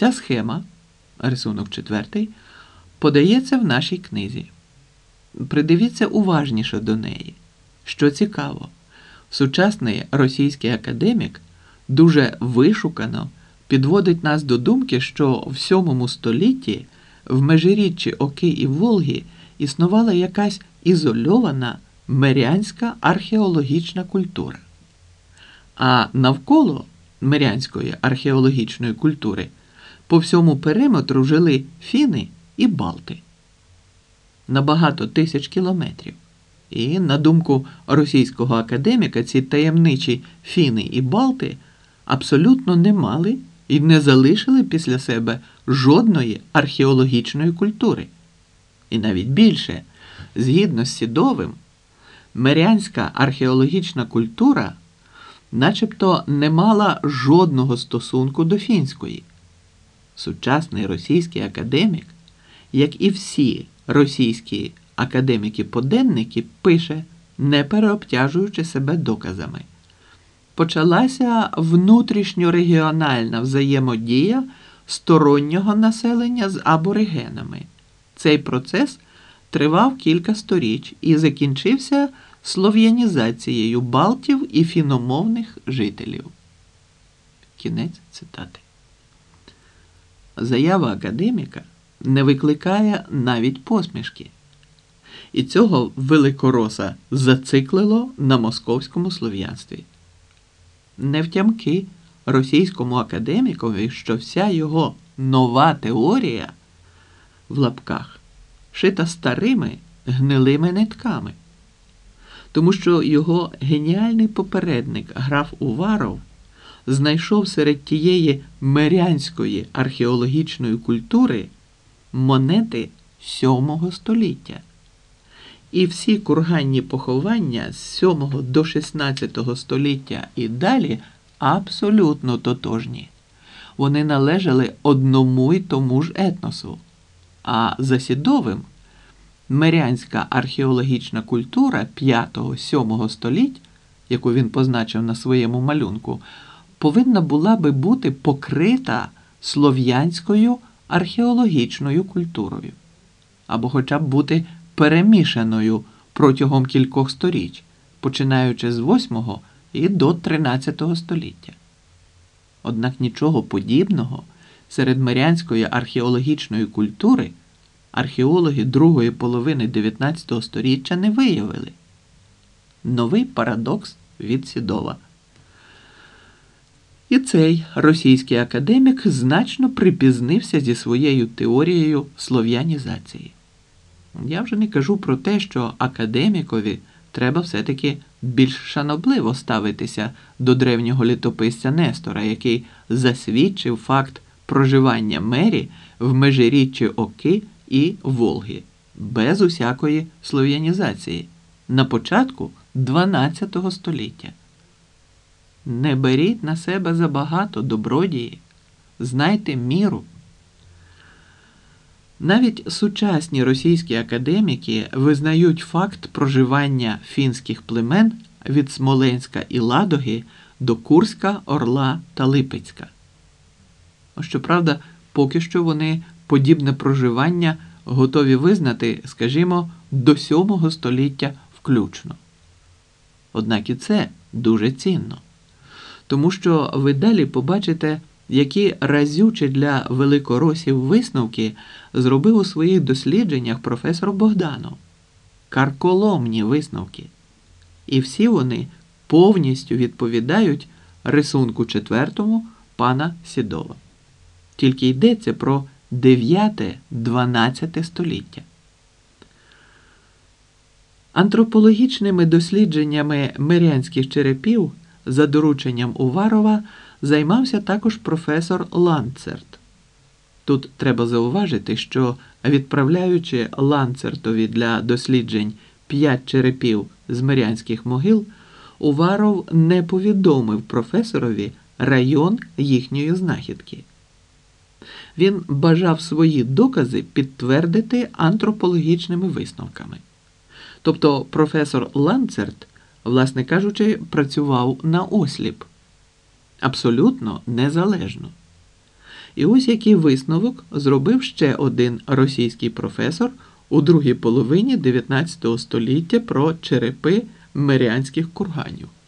Ця схема, рисунок 4, подається в нашій книзі. Придивіться уважніше до неї. Що цікаво, сучасний російський академік дуже вишукано підводить нас до думки, що в 7 столітті в межиріччі Оки і Волги існувала якась ізольована мирянська археологічна культура. А навколо мирянської археологічної культури по всьому периметру жили фіни і балти. На багато тисяч кілометрів. І, на думку російського академіка, ці таємничі фіни і балти абсолютно не мали і не залишили після себе жодної археологічної культури. І навіть більше, згідно з Сідовим, мирянська археологічна культура начебто не мала жодного стосунку до фінської. Сучасний російський академік, як і всі російські академіки-поденники, пише, не переобтяжуючи себе доказами. Почалася внутрішньорегіональна взаємодія стороннього населення з аборигенами. Цей процес тривав кілька сторіч і закінчився слов'янізацією балтів і фіномовних жителів. Кінець цитати. Заява академіка не викликає навіть посмішки. І цього великороса зациклило на московському слов'янстві. Невтямки російському академікові, що вся його нова теорія в лапках шита старими гнилими нитками. Тому що його геніальний попередник граф Уваров знайшов серед тієї мирянської археологічної культури монети 7 століття. І всі курганні поховання з 7 до 16 століття і далі абсолютно тотожні. Вони належали одному й тому ж етносу. А за Сідовим мирянська археологічна культура 5-7 століть, яку він позначив на своєму малюнку, повинна була би бути покрита слов'янською археологічною культурою. Або хоча б бути перемішаною протягом кількох сторіч, починаючи з 8 і до 13 століття. Однак нічого подібного серед мирянської археологічної культури археологи другої половини 19 століття не виявили. Новий парадокс від Сідова. І цей російський академік значно припізнився зі своєю теорією слов'янізації. Я вже не кажу про те, що академікові треба все-таки більш шанобливо ставитися до древнього літописця Нестора, який засвідчив факт проживання мері в межиріччі Оки і Волги, без усякої слов'янізації, на початку 12 століття. Не беріть на себе забагато, добродії, знайте міру. Навіть сучасні російські академіки визнають факт проживання фінських племен від Смоленська і Ладоги до Курська, Орла та Липецька. Щоправда, поки що вони подібне проживання готові визнати, скажімо, до 7 століття включно. Однак і це дуже цінно. Тому що ви далі побачите, які разючі для великоросів висновки зробив у своїх дослідженнях професор Богданов. Карколомні висновки. І всі вони повністю відповідають рисунку 4 пана Сідова. Тільки йдеться про 9-12 століття. Антропологічними дослідженнями мирянських черепів за дорученням Уварова займався також професор Ланцерт. Тут треба зауважити, що відправляючи Ланцертові для досліджень 5 черепів з мирянських могил, Уваров не повідомив професорові район їхньої знахідки. Він бажав свої докази підтвердити антропологічними висновками. Тобто професор Ланцерт, власне кажучи, працював на осліп. Абсолютно незалежно. І ось який висновок зробив ще один російський професор у другій половині 19 століття про черепи Мирянських курганів.